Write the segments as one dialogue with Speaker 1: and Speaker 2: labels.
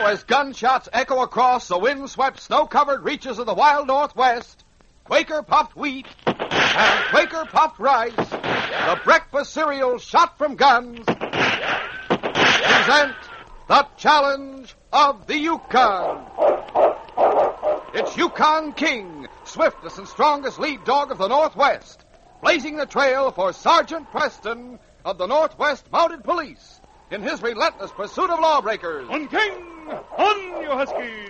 Speaker 1: as gunshots echo across the wind-swept, snow-covered reaches of the wild Northwest, Quaker Puffed Wheat and Quaker Puffed Rice, the breakfast cereal shot from guns, present the challenge of the Yukon. It's Yukon King, swiftest and strongest lead dog of the Northwest, blazing the trail for Sergeant Preston of the Northwest Mounted Police in his relentless pursuit of lawbreakers.
Speaker 2: On King! On, you Huskies!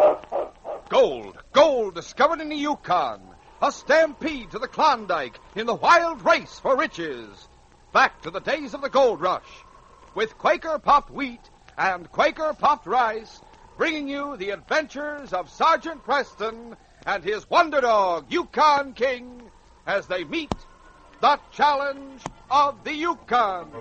Speaker 1: Gold discovered in the Yukon. A stampede to the Klondike in the wild race for riches. Back to the days of the gold rush. With Quaker Puffed Wheat and Quaker Puffed Rice, bringing you the adventures of Sergeant Preston and his wonder dog, Yukon King, as they meet the challenge of the Yukon.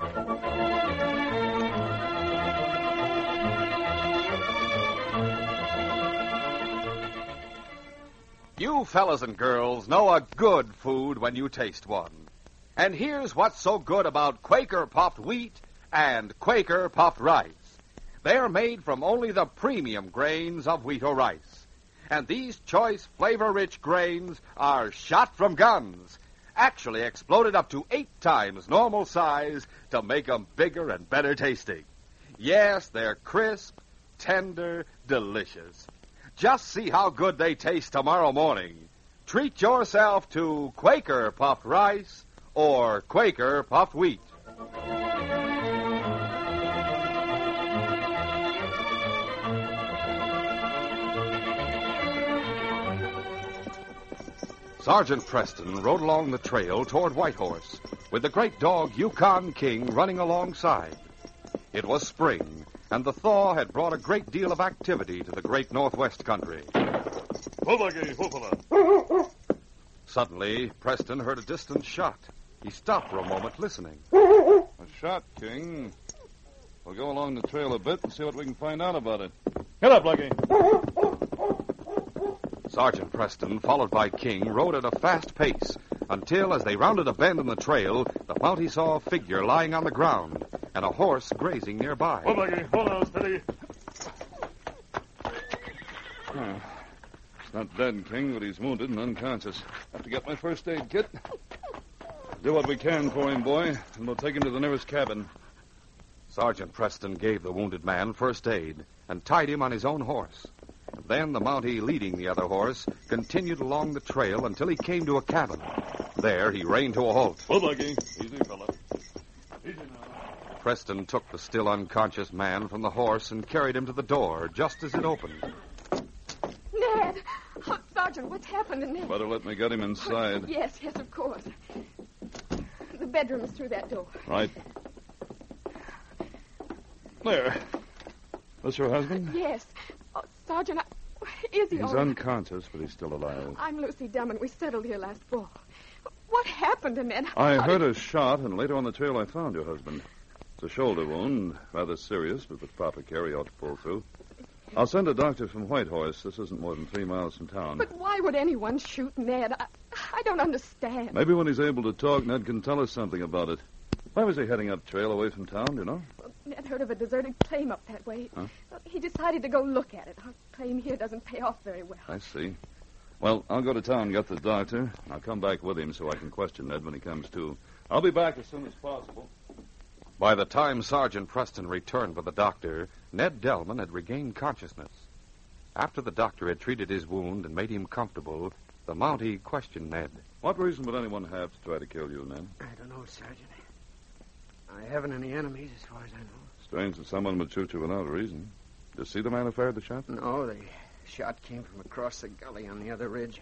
Speaker 1: You fellas and girls know a good food when you taste one. And here's what's so good about Quaker Puffed Wheat and Quaker Puffed Rice. They're made from only the premium grains of wheat or rice. And these choice, flavor-rich grains are shot from guns, actually exploded up to 8 times normal size to make them bigger and better tasting. Yes, they're crisp, tender, delicious. Just see how good they taste tomorrow morning. Treat yourself to Quaker Puffed Rice or Quaker Puffed Wheat. Sergeant Preston rode along the trail toward Whitehorse, with the great dog Yukon King running alongside. It was spring, and the thaw had brought a great deal of activity to the great Northwest country. Suddenly, Preston heard a distant shot. He stopped for a moment, listening.
Speaker 2: A shot, King. We'll go along the trail a bit and see what we can find out about it. Get up, Lucky.
Speaker 1: Sergeant Preston, followed by King, rode at a fast pace until, as they rounded a bend in the trail, the Mountie saw a figure lying on the ground and a horse grazing nearby.
Speaker 2: Hold, Lucky. Hold on, steady. It's not dead, King, but he's wounded and unconscious. Have to get my first aid kit. Do what we can for him, boy, and we'll take him to the nearest cabin.
Speaker 1: Sergeant Preston gave the wounded man first aid and tied him on his own horse. Then the Mountie, leading the other horse, continued along the trail until he came to a cabin. There he reined to a halt.
Speaker 2: Hold, Lucky. Easy, fella. Easy now.
Speaker 1: Preston took the still unconscious man from the horse and carried him to the door just as it opened.
Speaker 3: Ned! Oh, Sergeant, what's happened to Ned?
Speaker 2: Better let me get him inside.
Speaker 3: Oh, yes, of course. The bedroom is through that door.
Speaker 2: Right. There. This your husband?
Speaker 3: Yes. Oh, Sergeant, is he
Speaker 2: He's
Speaker 3: all right?
Speaker 2: unconscious, but he's still alive.
Speaker 3: I'm Lucy Drummond. We settled here last fall. What happened to Ned?
Speaker 2: I heard a shot, and later on the trail I found your husband. It's a shoulder wound, rather serious, but with proper care he ought to pull through. I'll send a doctor from Whitehorse. This isn't more than 3 miles from town.
Speaker 3: But why would anyone shoot Ned? I don't understand.
Speaker 2: Maybe when he's able to talk, Ned can tell us something about it. Why was he heading up trail away from town, do you know?
Speaker 3: Well, Ned heard of a deserted claim up that way.
Speaker 2: Huh?
Speaker 3: He decided to go look at it. Our claim here doesn't pay off very well.
Speaker 2: I see. Well, I'll go to town and get the doctor, and I'll come back with him so I can question Ned when he comes to. I'll be back as soon as possible.
Speaker 1: By the time Sergeant Preston returned with the doctor, Ned Delman had regained consciousness. After the doctor had treated his wound and made him comfortable, the Mountie questioned Ned.
Speaker 2: What reason would anyone have to try to kill you, Ned?
Speaker 4: I don't know, Sergeant. I haven't any enemies as far as I know.
Speaker 2: Strange that someone would shoot you without a reason. Did you see the man who fired the shot?
Speaker 4: No, the shot came from across the gully on the other ridge.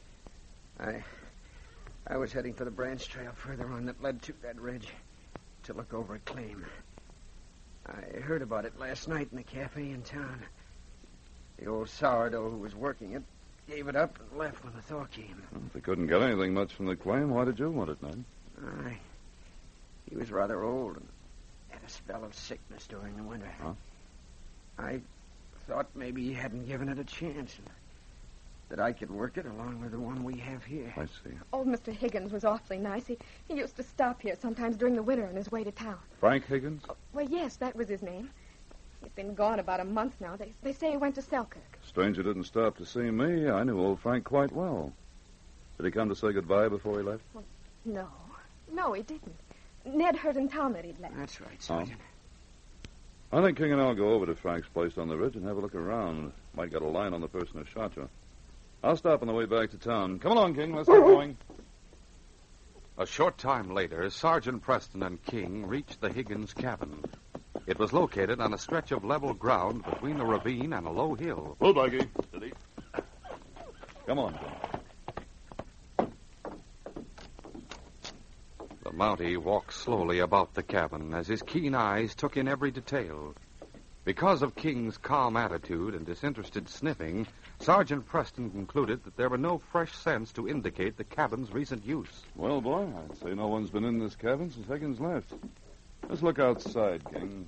Speaker 4: I was heading for the branch trail further on that led to that ridge to look over a claim. I heard about it last night in the cafe in town. The old sourdough who was working it gave it up and left when the thaw came.
Speaker 2: Well, if he couldn't get anything much from the claim, why did you want it, Ned?
Speaker 4: He was rather old and had a spell of sickness during the winter.
Speaker 2: Huh?
Speaker 4: I thought maybe he hadn't given it a chance and that I could work it along with the one we have here.
Speaker 2: I see.
Speaker 3: Old Mr. Higgins was awfully nice. He used to stop here sometimes during the winter on his way to town.
Speaker 2: Frank Higgins?
Speaker 3: Oh, well, yes, that was his name. He's been gone about a month now. They say he went to Selkirk.
Speaker 2: Stranger didn't stop to see me. I knew old Frank quite well. Did he come to say goodbye before he left?
Speaker 3: Well, no, he didn't. Ned heard in town that he'd left.
Speaker 4: That's right, Sergeant.
Speaker 2: I think King and I'll go over to Frank's place on the ridge and have a look around. Might get a line on the person who shot you. I'll stop on the way back to town. Come along, King. Let's get going.
Speaker 1: A short time later, Sergeant Preston and King reached the Higgins cabin. It was located on a stretch of level ground between a ravine and a low hill.
Speaker 2: Well, Blackie. Steady. Come on, King.
Speaker 1: The Mountie walked slowly about the cabin as his keen eyes took in every detail. Because of King's calm attitude and disinterested sniffing, Sergeant Preston concluded that there were no fresh scents to indicate the cabin's recent use.
Speaker 2: Well, boy, I'd say no one's been in this cabin since Higgins left. Let's look outside, King.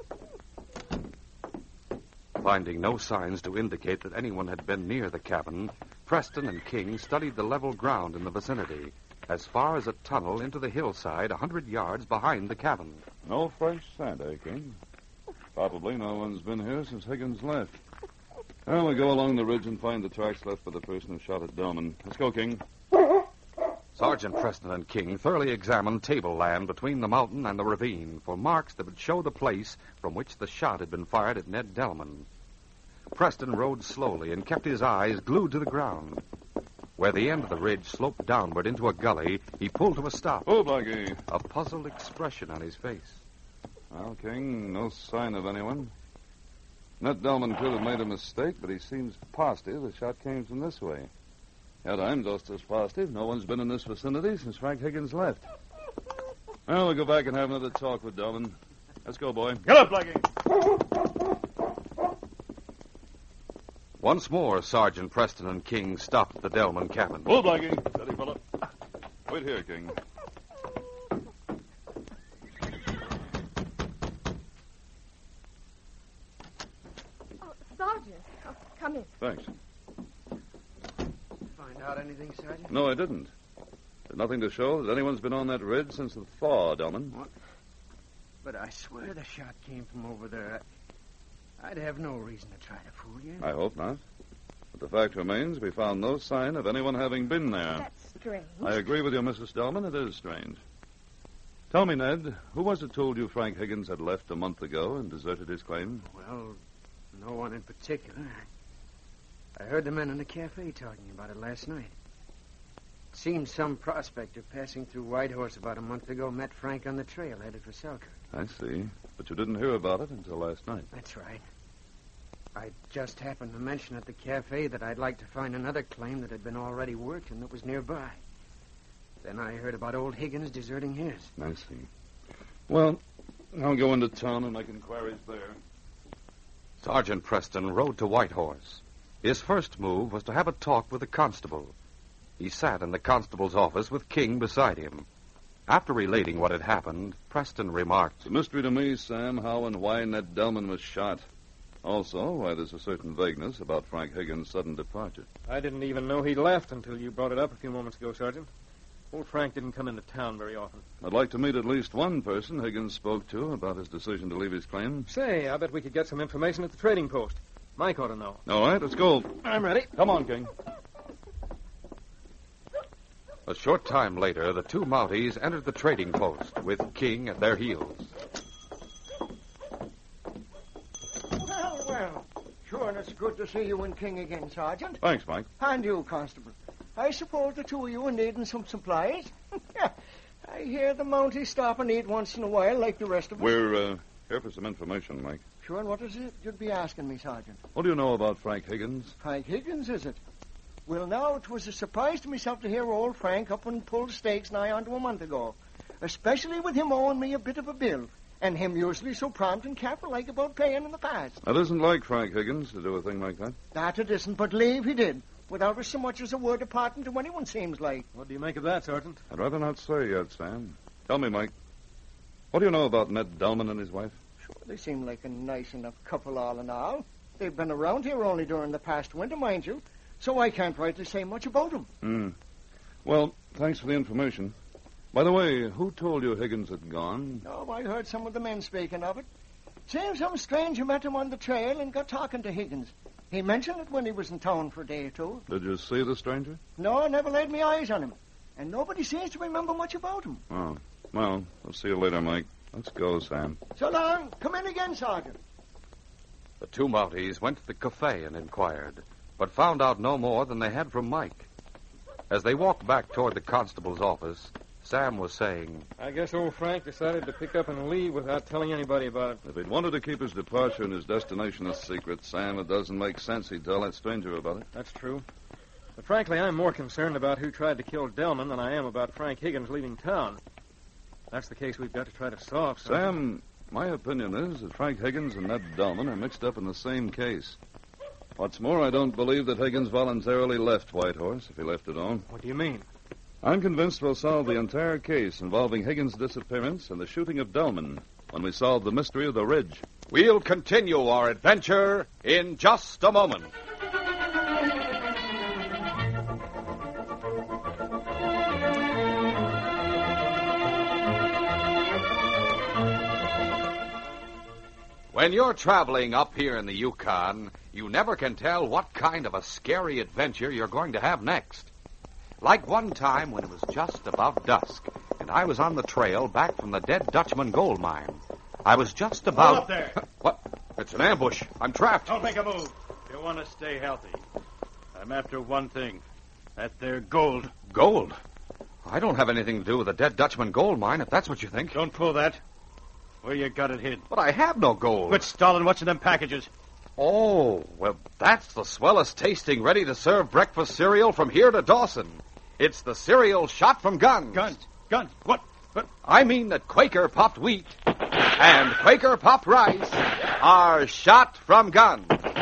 Speaker 1: Finding no signs to indicate that anyone had been near the cabin, Preston and King studied the level ground in the vicinity, as far as a tunnel into the hillside 100 yards behind the cabin.
Speaker 2: No fresh scent, eh, King? Probably no one's been here since Higgins left. Well, we'll go along the ridge and find the tracks left by the person who shot at Delman. Let's go, King.
Speaker 1: Sergeant Preston and King thoroughly examined tableland between the mountain and the ravine for marks that would show the place from which the shot had been fired at Ned Delman. Preston rode slowly and kept his eyes glued to the ground. Where the end of the ridge sloped downward into a gully, he pulled to a stop.
Speaker 2: Oh, Blackie.
Speaker 1: A puzzled expression on his face.
Speaker 2: Well, King, no sign of anyone. Ned Delman could have made a mistake, but he seems positive the shot came from this way. Yet I'm just as positive no one's been in this vicinity since Frank Higgins left. Well, we'll go back and have another talk with Delman. Let's go, boy.
Speaker 5: Get up, Blackie.
Speaker 1: Once more, Sergeant Preston and King stopped at the Delman cabin.
Speaker 2: Oh, Blackie. Steady, fella. Wait here, King.
Speaker 3: Sergeant, come in.
Speaker 2: Thanks.
Speaker 4: Find out anything, Sergeant?
Speaker 2: No, I didn't. There's nothing to show that anyone's been on that ridge since the thaw, Delman.
Speaker 4: What? But I swear the shot came from over there. I'd have no reason to try to fool you.
Speaker 2: I hope not. But the fact remains we found no sign of anyone having been there.
Speaker 3: That's strange.
Speaker 2: I agree with you, Mrs. Delman. It is strange. Tell me, Ned, who was it told you Frank Higgins had left a month ago and deserted his claim?
Speaker 4: Well, no one in particular. I heard the men in the cafe talking about it last night. It seems some prospector passing through Whitehorse about a month ago met Frank on the trail headed for Selkirk.
Speaker 2: I see. But you didn't hear about it until last night.
Speaker 4: That's right. I just happened to mention at the cafe that I'd like to find another claim that had been already worked and that was nearby. Then I heard about old Higgins deserting his.
Speaker 2: I see. Well, I'll go into town and make inquiries there.
Speaker 1: Sergeant Preston rode to Whitehorse. His first move was to have a talk with the constable. He sat in the constable's office with King beside him. After relating what had happened, Preston remarked,
Speaker 2: It's a mystery to me, Sam, how and why Ned Delman was shot. Also, why there's a certain vagueness about Frank Higgins' sudden departure.
Speaker 5: I didn't even know he'd left until you brought it up a few moments ago, Sergeant. Old Frank didn't come into town very often.
Speaker 2: I'd like to meet at least one person Higgins spoke to about his decision to leave his claim.
Speaker 5: Say, I bet we could get some information at the trading post. Mike ought to know.
Speaker 2: All right, let's go.
Speaker 5: I'm ready.
Speaker 2: Come on, King.
Speaker 1: A short time later, the two Mounties entered the trading post, with King at their heels.
Speaker 6: Well. Sure, and it's good to see you and King again, Sergeant.
Speaker 2: Thanks, Mike.
Speaker 6: And you, Constable. I suppose the two of you are needing some supplies? I hear the Mounties stop and eat once in a while like the rest of us.
Speaker 2: We're here for some information, Mike.
Speaker 6: Sure, and what is it you'd be asking me, Sergeant?
Speaker 2: What do you know about Frank Higgins?
Speaker 6: Frank Higgins, is it? Well, now, it was a surprise to myself to hear old Frank up and pull stakes nigh onto a month ago. Especially with him owing me a bit of a bill. And him usually so prompt and careful like about paying in the past.
Speaker 2: That isn't like Frank Higgins to do a thing like that.
Speaker 6: That it isn't, but leave he did. Without so much as a word of parting to anyone, seems like.
Speaker 5: What do you make of that, Sergeant?
Speaker 2: I'd rather not say yet, Sam. Tell me, Mike, what do you know about Ned Delman and his wife?
Speaker 6: Sure, they seem like a nice enough couple all in all. They've been around here only during the past winter, mind you, so I can't rightly say much about them.
Speaker 2: Well, thanks for the information. By the way, who told you Higgins had gone?
Speaker 6: Oh, I heard some of the men speaking of it. Seems some stranger met him on the trail and got talking to Higgins. He mentioned it when he was in town for a day or two.
Speaker 2: Did you see the stranger?
Speaker 6: No, I never laid my eyes on him. And nobody seems to remember much about him.
Speaker 2: Oh. Well, I'll see you later, Mike. Let's go, Sam.
Speaker 6: So long. Come in again, Sergeant.
Speaker 1: The two Mounties went to the cafe and inquired, but found out no more than they had from Mike. As they walked back toward the constable's office, Sam was saying,
Speaker 5: I guess old Frank decided to pick up and leave without telling anybody about it.
Speaker 2: If he'd wanted to keep his departure and his destination a secret, Sam, it doesn't make sense he'd tell that stranger about it.
Speaker 5: That's true. But frankly, I'm more concerned about who tried to kill Delman than I am about Frank Higgins leaving town. That's the case we've got to try to solve.
Speaker 2: Sam, my opinion is that Frank Higgins and Ned Delman are mixed up in the same case. What's more, I don't believe that Higgins voluntarily left Whitehorse, if he left at all.
Speaker 5: What do you mean?
Speaker 2: I'm convinced we'll solve the entire case involving Higgins' disappearance and the shooting of Delman when we solve the mystery of the Ridge.
Speaker 1: We'll continue our adventure in just a moment. When you're traveling up here in the Yukon, you never can tell what kind of a scary adventure you're going to have next. Like one time when it was just about dusk, and I was on the trail back from the dead Dutchman gold mine. I was just about...
Speaker 7: Hold up there.
Speaker 1: What? It's an ambush. I'm trapped.
Speaker 7: Don't make a move. You want to stay healthy. I'm after one thing. That there gold.
Speaker 1: Gold? I don't have anything to do with the dead Dutchman gold mine, if that's what you think.
Speaker 7: Don't pull that. Where you got it hid?
Speaker 1: But I have no gold.
Speaker 7: Quit stalling. What's in them packages?
Speaker 1: Oh, well, that's the swellest tasting, ready-to-serve breakfast cereal from here to Dawson. It's the cereal shot from guns.
Speaker 7: Guns? What?
Speaker 1: I mean that Quaker popped wheat and Quaker popped rice are shot from guns.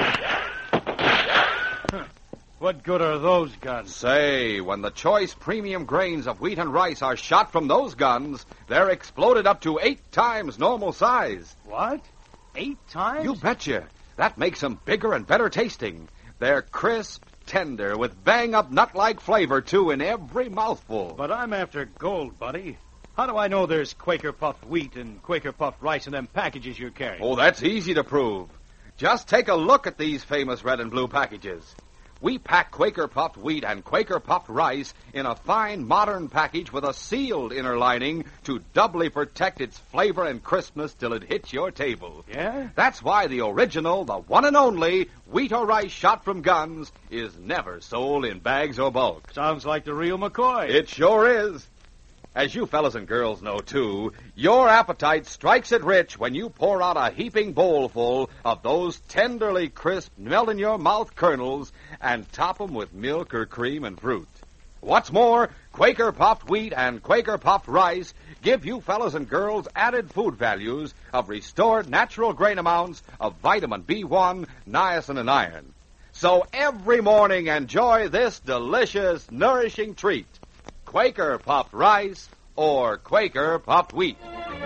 Speaker 7: What good are those guns?
Speaker 1: Say, when the choice premium grains of wheat and rice are shot from those guns, they're exploded up to 8 times normal size.
Speaker 7: What? 8 times?
Speaker 1: You betcha. That makes them bigger and better tasting. They're crisp, tender, with bang-up nut-like flavor, too, in every mouthful.
Speaker 7: But I'm after gold, buddy. How do I know there's Quaker puffed wheat and Quaker puffed rice in them packages you're carrying?
Speaker 1: Oh, that's easy to prove. Just take a look at these famous red and blue packages. We pack Quaker puffed wheat and Quaker puffed rice in a fine modern package with a sealed inner lining to doubly protect its flavor and crispness till it hits your table.
Speaker 7: Yeah?
Speaker 1: That's why the original, the one and only, wheat or rice shot from guns is never sold in bags or bulk.
Speaker 7: Sounds like the real McCoy.
Speaker 1: It sure is. As you fellas and girls know, too, your appetite strikes it rich when you pour out a heaping bowlful of those tenderly crisp, melt-in-your-mouth kernels and top 'em with milk or cream and fruit. What's more, Quaker puffed wheat and Quaker puffed rice give you fellas and girls added food values of restored natural grain amounts of vitamin B1, niacin, and iron. So every morning enjoy this delicious, nourishing treat. Quaker puffed rice or Quaker puffed wheat.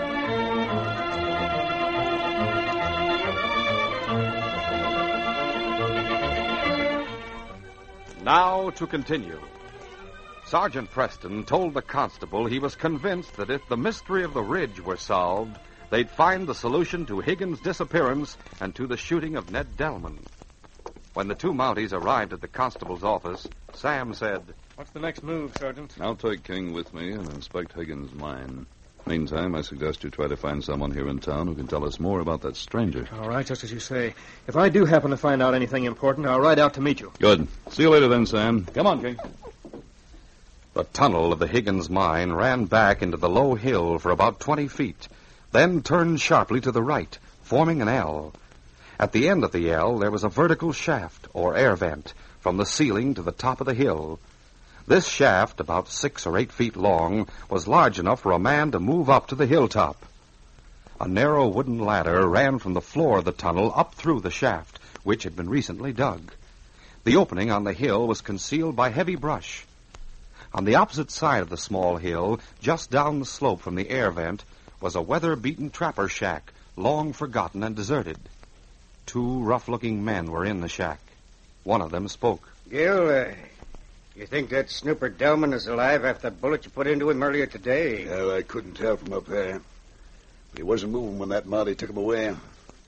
Speaker 1: Now to continue. Sergeant Preston told the constable he was convinced that if the mystery of the Ridge were solved, they'd find the solution to Higgins' disappearance and to the shooting of Ned Delman. When the two Mounties arrived at the constable's office, Sam said,
Speaker 5: What's the next move, Sergeant?
Speaker 2: I'll take King with me and inspect Higgins' mine. Meantime, I suggest you try to find someone here in town who can tell us more about that stranger.
Speaker 5: All right, just as you say. If I do happen to find out anything important, I'll ride out to meet you.
Speaker 2: Good. See you later then, Sam. Come on, King.
Speaker 1: The tunnel of the Higgins mine ran back into the low hill for about 20 feet, then turned sharply to the right, forming an L. At the end of the L, there was a vertical shaft, or air vent, from the ceiling to the top of the hill. This shaft, about 6 or 8 feet long, was large enough for a man to move up to the hilltop. A narrow wooden ladder ran from the floor of the tunnel up through the shaft, which had been recently dug. The opening on the hill was concealed by heavy brush. On the opposite side of the small hill, just down the slope from the air vent, was a weather-beaten trapper shack, long forgotten and deserted. 2 rough-looking men were in the shack. One of them spoke.
Speaker 4: Gil, you think that snooper Delman is alive after that bullet you put into him earlier today?
Speaker 8: Well, I couldn't tell from up there. But he wasn't moving when that Mountie took him away.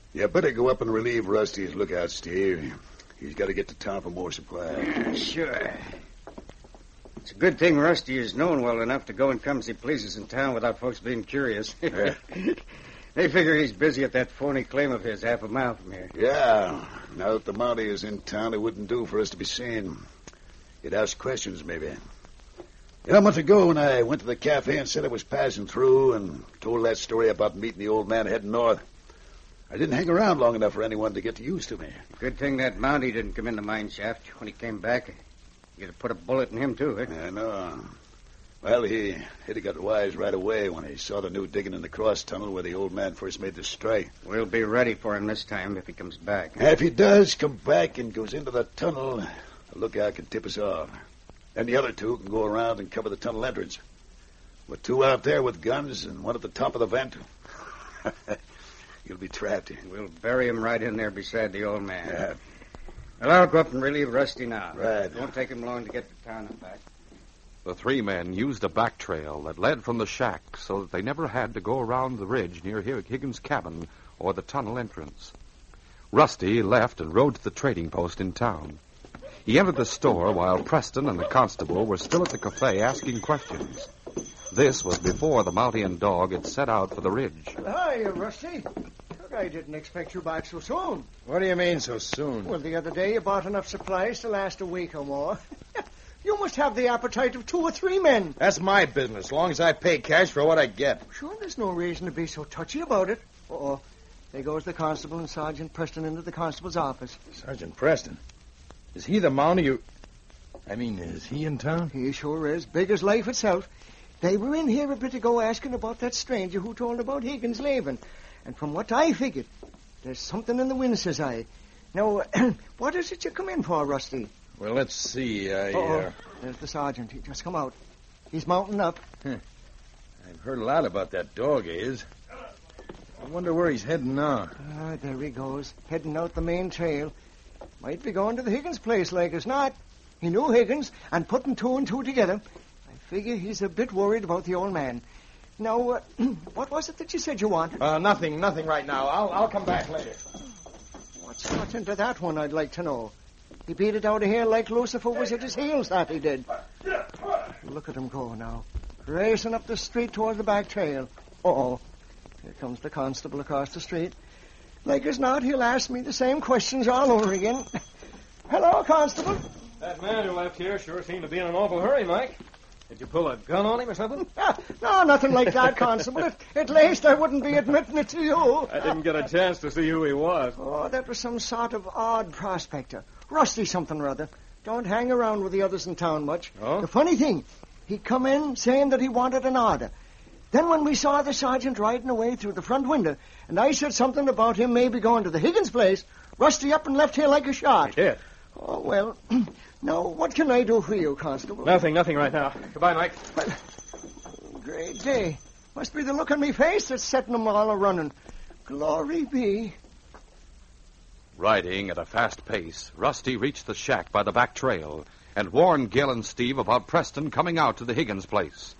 Speaker 8: You better go up and relieve Rusty's lookout, Steve. He's got to get to town for more supplies.
Speaker 4: Sure. It's a good thing Rusty is known well enough to go and come as he pleases in town without folks being curious.
Speaker 8: Yeah.
Speaker 4: They figure he's busy at that phony claim of his half a mile from here.
Speaker 8: Yeah. Now that the Mountie is in town, it wouldn't do for us to be seen. He'd ask questions, maybe. You know, a month ago when I went to the cafe and said I was passing through and told that story about meeting the old man heading north, I didn't hang around long enough for anyone to get used to me.
Speaker 4: Good thing that Mountie didn't come in the mine shaft. When he came back, you'd have put a bullet in him, too, eh?
Speaker 8: I know. Well, he got wise right away when he saw the new digging in the cross tunnel where the old man first made the strike.
Speaker 4: We'll be ready for him this time if he comes back.
Speaker 8: If he does come back and goes into the tunnel, the lookout can tip us off. Then the other two can go around and cover the tunnel entrance. With two out there with guns and one at the top of the vent. You'll be trapped.
Speaker 4: We'll bury him right in there beside the old man.
Speaker 8: Yeah.
Speaker 4: Well, I'll go up and relieve Rusty now.
Speaker 8: Right.
Speaker 4: It won't take him long to get to town and back.
Speaker 1: The three men used a back trail that led from the shack so that they never had to go around the ridge near Higgins' cabin or the tunnel entrance. Rusty left and rode to the trading post in town. He entered the store while Preston and the constable were still at the cafe asking questions. This was before the Mountie and dog had set out for the ridge.
Speaker 6: Hi, Rusty. Look, I didn't expect you back so soon.
Speaker 9: What do you mean so soon?
Speaker 6: Well, the other day you bought enough supplies to last a week or more. You must have the appetite of 2 or 3 men.
Speaker 9: That's my business, as long as I pay cash for what I get.
Speaker 6: Sure, there's no reason to be so touchy about it. Uh-oh. There goes the constable and Sergeant Preston into the constable's office.
Speaker 9: Sergeant Preston? Is he the Mountie you... is he in town?
Speaker 6: He sure is. Big as life itself. They were in here a bit ago asking about that stranger who told about Higgins leaving. And from what I figured, there's something in the wind, says I. Now, what is it you come in for, Rusty?
Speaker 9: Well, let's see.
Speaker 6: There's the sergeant. He just come out. He's mounting up.
Speaker 9: I've heard a lot about that dog, is. I wonder where he's heading now.
Speaker 6: Ah, there he goes, heading out the main trail. Might be going to the Higgins place, like as not. He knew Higgins, and putting 2 and 2 together, I figure he's a bit worried about the old man. Now, what was it that you said you wanted?
Speaker 9: Nothing right now. I'll come back later.
Speaker 6: What's got into that one, I'd like to know. He beat it out of here like Lucifer was at his heels, that he did. Look at him go now. Racing up the street toward the back trail. Uh-oh. Here comes the constable across the street. Like as not, he'll ask me the same questions all over again. Hello, constable.
Speaker 5: That man who left here sure seemed to be in an awful hurry, Mike. Did you pull a gun on him or something?
Speaker 6: No, nothing like that, constable. At least I wouldn't be admitting it to you.
Speaker 5: I didn't get a chance to see who he was.
Speaker 6: Oh, that was some sort of odd prospector. Rusty something or other. Don't hang around with the others in town much.
Speaker 5: Oh?
Speaker 6: The funny thing, he come in saying that he wanted an order. Then when we saw the sergeant riding away through the front window, and I said something about him maybe going to the Higgins place, Rusty up and left here like a shot.
Speaker 5: He did?
Speaker 6: Oh, well, now, what can I do for you, constable?
Speaker 5: Nothing right now. Goodbye, Mike.
Speaker 6: Well, great day. Must be the look on me face that's setting them all a-running. Glory be.
Speaker 1: Riding at a fast pace, Rusty reached the shack by the back trail and warned Gil and Steve about Preston coming out to the Higgins place.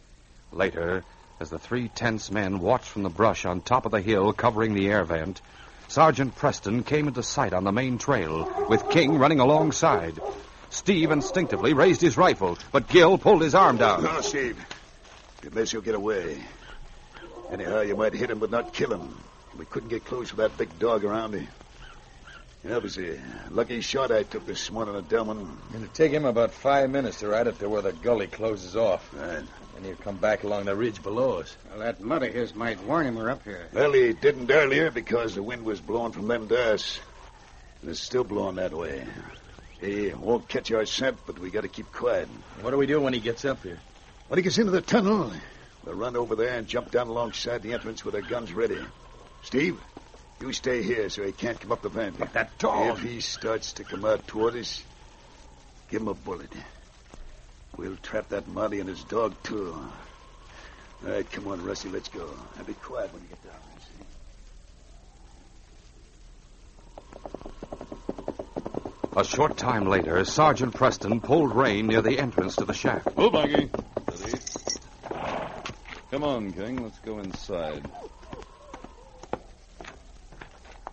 Speaker 1: Later, as the 3 tense men watched from the brush on top of the hill covering the air vent, Sergeant Preston came into sight on the main trail, with King running alongside. Steve instinctively raised his rifle, but Gil pulled his arm down.
Speaker 8: No, Steve. Unless you'll get away. Anyhow, you might hit him but not kill him. We couldn't get close with that big dog around me. It was a lucky shot I took this morning at Delman.
Speaker 9: It'll take him about 5 minutes to ride up to where the gully closes off.
Speaker 8: Right.
Speaker 9: And he'll come back along the ridge below us.
Speaker 4: Well, that mud of his might warn him we're up here.
Speaker 8: Well, he didn't earlier because the wind was blowing from them to us. And it's still blowing that way. He won't catch our scent, but we got to keep quiet.
Speaker 9: What do we do when he gets up here?
Speaker 8: When he gets into the tunnel, we'll run over there and jump down alongside the entrance with our guns ready. Steve, you stay here so he can't come up the vent.
Speaker 9: But that dog...
Speaker 8: If he starts to come out toward us, give him a bullet. We'll trap that Mountie and his dog, too. All right, come on, Rusty, let's go. And be quiet when you get down there, see?
Speaker 1: A short time later, Sergeant Preston pulled rein near the entrance to the shack.
Speaker 2: Move, Maggie. Steady. Come on, King. Let's go inside.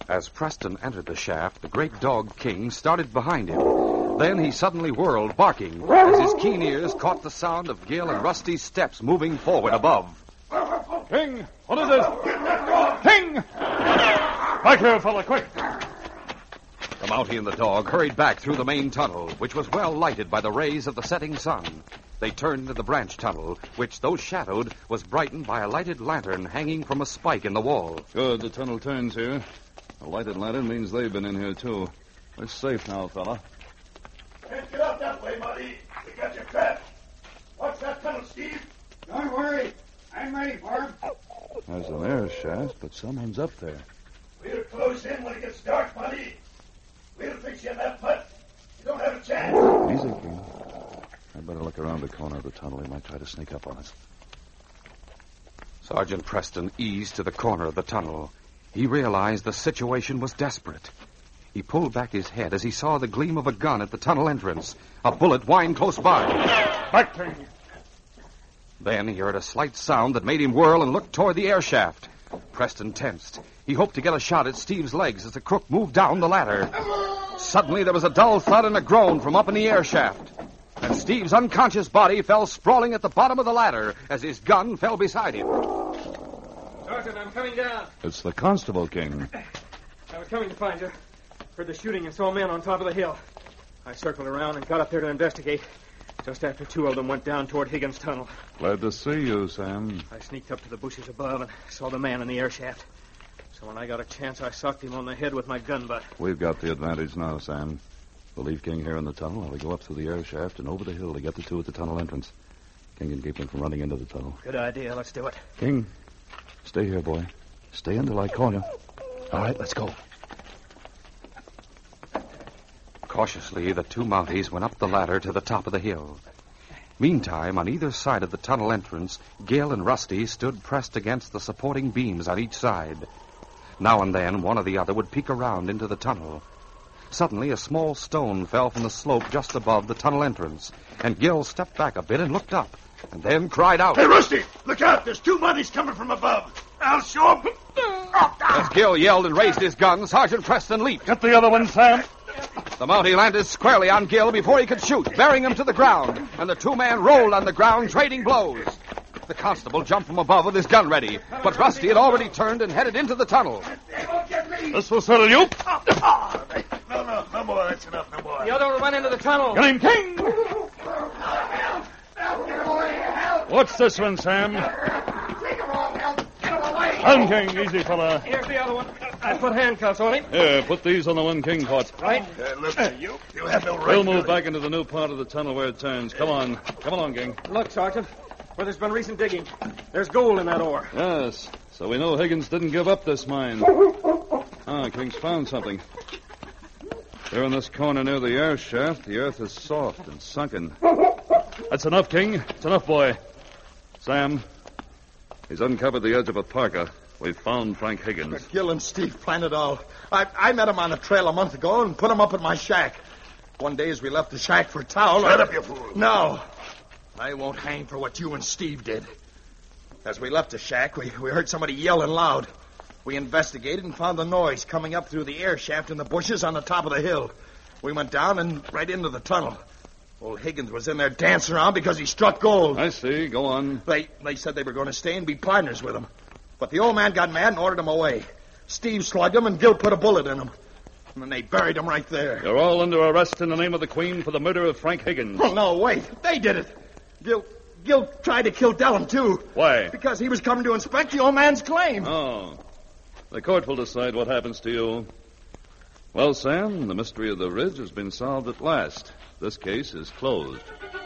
Speaker 1: As Preston entered the shaft, the great dog King started behind him. Then he suddenly whirled, barking, as his keen ears caught the sound of Gil and Rusty's steps moving forward above.
Speaker 5: King, what is this? King! Back here, fella, quick.
Speaker 1: The Mountie and the dog hurried back through the main tunnel, which was well lighted by the rays of the setting sun. They turned into the branch tunnel, which, though shadowed, was brightened by a lighted lantern hanging from a spike in the wall.
Speaker 2: Good, the tunnel turns here. A lighted lantern means they've been in here, too. We're safe now, fella.
Speaker 8: Can't get out that way, Marty. We got you trapped. Watch that tunnel, Steve. Don't worry. I'm ready for him.
Speaker 2: There's an air shaft, but someone's up there.
Speaker 8: We'll close in when it gets dark, Marty. We'll fix you in that putt. You don't have a chance.
Speaker 2: Easy, King. I'd better look around the corner of the tunnel. He might try to sneak up on us.
Speaker 1: Sergeant Preston eased to the corner of the tunnel. He realized the situation was desperate. He pulled back his head as he saw the gleam of a gun at the tunnel entrance. A bullet whined close by.
Speaker 5: Back, King.
Speaker 1: Then he heard a slight sound that made him whirl and look toward the air shaft. Preston tensed. He hoped to get a shot at Steve's legs as the crook moved down the ladder. Suddenly, there was a dull thud and a groan from up in the air shaft. And Steve's unconscious body fell sprawling at the bottom of the ladder as his gun fell beside him.
Speaker 5: Sergeant, I'm coming down.
Speaker 2: It's the constable, King.
Speaker 5: I was coming to find you. Heard the shooting and saw men on top of the hill. I circled around and got up there to investigate. Just after two of them went down toward Higgins' tunnel.
Speaker 2: Glad to see you, Sam.
Speaker 5: I sneaked up to the bushes above and saw the man in the air shaft. So when I got a chance, I socked him on the head with my gun butt.
Speaker 2: We've got the advantage now, Sam. We'll leave King here in the tunnel while we go up through the air shaft and over the hill to get the two at the tunnel entrance. King can keep them from running into the tunnel.
Speaker 5: Good idea. Let's do it.
Speaker 2: King, stay here, boy. Stay until I call you. All right, let's go.
Speaker 1: Cautiously, the two Mounties went up the ladder to the top of the hill. Meantime, on either side of the tunnel entrance, Gil and Rusty stood pressed against the supporting beams on each side. Now and then, one or the other would peek around into the tunnel. Suddenly, a small stone fell from the slope just above the tunnel entrance, and Gil stepped back a bit and looked up, and then cried out.
Speaker 8: Hey, Rusty, look out. There's two Mounties coming from above. I'll show them.
Speaker 1: As Gil yelled and raised his gun, Sergeant Preston leaped.
Speaker 5: Get the other one, Sam.
Speaker 1: The Mountie landed squarely on Gil before he could shoot, bearing him to the ground, and the two men rolled on the ground, trading blows. The constable jumped from above with his gun ready, but Rusty had already turned and headed into the tunnel.
Speaker 5: This will settle you.
Speaker 8: No more. That's enough. No more.
Speaker 5: The other one went into the tunnel.
Speaker 2: Get him, King! What's this one, Sam? I'm King. Easy, fella.
Speaker 5: Here's the other one. I put handcuffs on him.
Speaker 2: Here, put these on the one King caught.
Speaker 5: Right?
Speaker 8: Look, you have no right.
Speaker 2: We'll move back into the new part of the tunnel where it turns. Come on. Come along, King.
Speaker 5: Look, Sergeant, where there's been recent digging. There's gold in that ore.
Speaker 2: Yes. So we know Higgins didn't give up this mine. King's found something. Here in this corner near the air shaft, the earth is soft and sunken. That's enough, King. It's enough, boy. Sam, he's uncovered the edge of a parka. We've found Frank Higgins.
Speaker 6: Gil and Steve planned it all. I met him on the trail a month ago and put him up at my shack. One day as we left the shack for town...
Speaker 8: Shut up, you fool.
Speaker 6: No. I won't hang for what you and Steve did. As we left the shack, we heard somebody yelling loud. We investigated and found the noise coming up through the air shaft in the bushes on the top of the hill. We went down and right into the tunnel. Old Higgins was in there dancing around because he struck gold.
Speaker 2: I see. Go on.
Speaker 6: They said they were going to stay and be partners with him. But the old man got mad and ordered him away. Steve slugged him and Gil put a bullet in him. And then they buried him right there.
Speaker 2: You're all under arrest in the name of the Queen for the murder of Frank Higgins.
Speaker 6: Oh, no, wait. They did it. Gil tried to kill Dellum, too.
Speaker 2: Why?
Speaker 6: Because he was coming to inspect the old man's claim.
Speaker 2: Oh. The court will decide what happens to you. Well, Sam, the mystery of the ridge has been solved at last. This case is closed.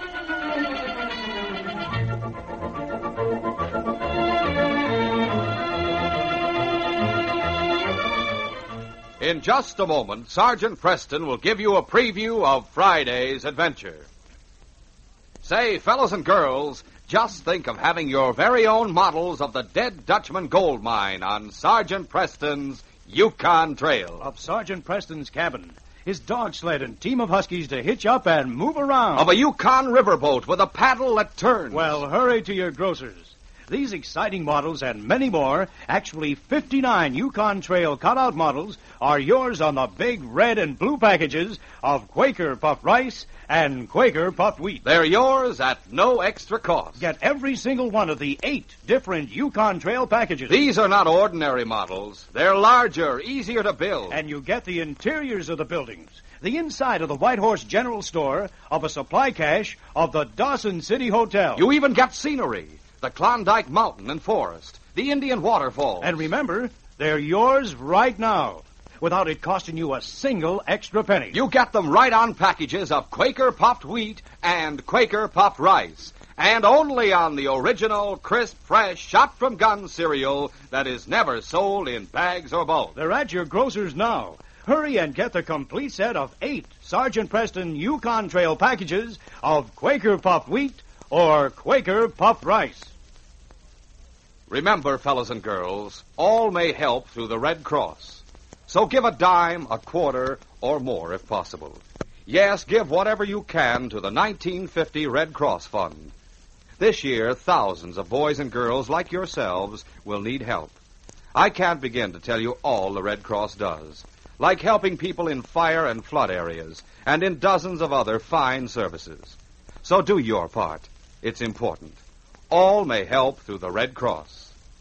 Speaker 1: In just a moment, Sergeant Preston will give you a preview of Friday's adventure. Say, fellas and girls, just think of having your very own models of the Dead Dutchman gold mine on Sergeant Preston's Yukon Trail.
Speaker 7: Of Sergeant Preston's cabin, his dog sled and team of huskies to hitch up and move around.
Speaker 1: Of a Yukon riverboat with a paddle that turns.
Speaker 7: Well, hurry to your grocer's. These exciting models and many more, actually 59 Yukon Trail cutout models, are yours on the big red and blue packages of Quaker puffed rice and Quaker puffed wheat.
Speaker 1: They're yours at no extra cost.
Speaker 7: Get every single one of the 8 different Yukon Trail packages.
Speaker 1: These are not ordinary models. They're larger, easier to build.
Speaker 7: And you get the interiors of the buildings, the inside of the White Horse General Store, of a supply cache of the Dawson City Hotel.
Speaker 1: You even get scenery, the Klondike Mountain and Forest, the Indian Waterfalls.
Speaker 7: And remember, they're yours right now, without it costing you a single extra penny.
Speaker 1: You get them right on packages of Quaker puffed wheat and Quaker puffed rice, and only on the original, crisp, fresh, shot-from-gun cereal that is never sold in bags or bowls.
Speaker 7: They're at your grocers now. Hurry and get the complete set of 8 Sergeant Preston Yukon Trail packages of Quaker puffed wheat or Quaker puffed rice.
Speaker 1: Remember, fellas and girls, all may help through the Red Cross. So give a dime, a quarter, or more if possible. Yes, give whatever you can to the 1950 Red Cross Fund. This year, thousands of boys and girls like yourselves will need help. I can't begin to tell you all the Red Cross does, like helping people in fire and flood areas, and in dozens of other fine services. So do your part. It's important. All may help through the Red Cross.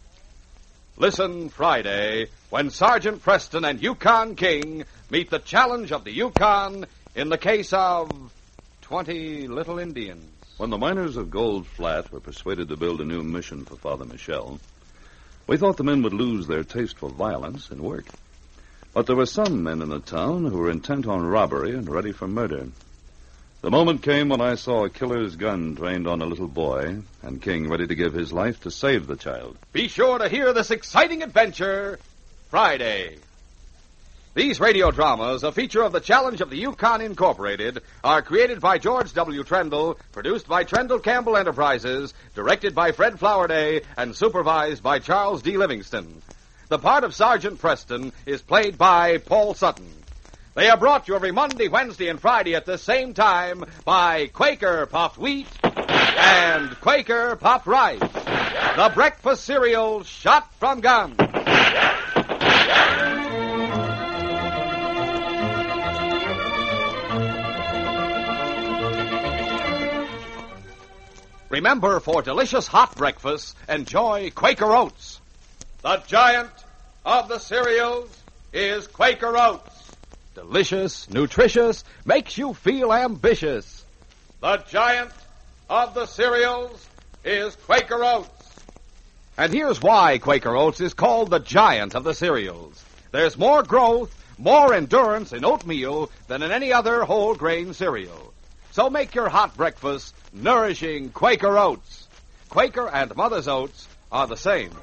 Speaker 1: Listen Friday when Sergeant Preston and Yukon King meet the challenge of the Yukon in the case of 20 little Indians.
Speaker 2: When the miners of Gold Flat were persuaded to build a new mission for Father Michel, we thought the men would lose their taste for violence and work. But there were some men in the town who were intent on robbery and ready for murder. The moment came when I saw a killer's gun trained on a little boy, and King ready to give his life to save the child.
Speaker 1: Be sure to hear this exciting adventure Friday. These radio dramas, a feature of the Challenge of the Yukon Incorporated, are created by George W. Trendle, produced by Trendle Campbell Enterprises, directed by Fred Flowerday, and supervised by Charles D. Livingston. The part of Sergeant Preston is played by Paul Sutton. They are brought to you every Monday, Wednesday, and Friday at the same time by Quaker Puffed Wheat and Quaker Puffed Rice, the breakfast cereal shot from guns. Remember, for delicious hot breakfast, enjoy Quaker Oats. The giant of the cereals is Quaker Oats. Delicious, nutritious, makes you feel ambitious. The giant of the cereals is Quaker Oats. And here's why Quaker Oats is called the giant of the cereals. There's more growth, more endurance in oatmeal than in any other whole grain cereal. So make your hot breakfast nourishing Quaker Oats. Quaker and Mother's Oats are the same.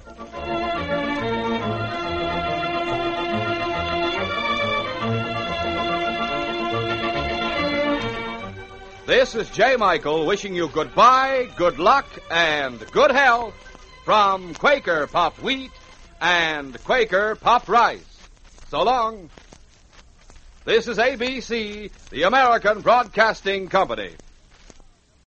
Speaker 1: This is J. Michael wishing you goodbye, good luck, and good health from Quaker Puffed Wheat and Quaker Puffed Rice. So long. This is ABC, the American Broadcasting Company.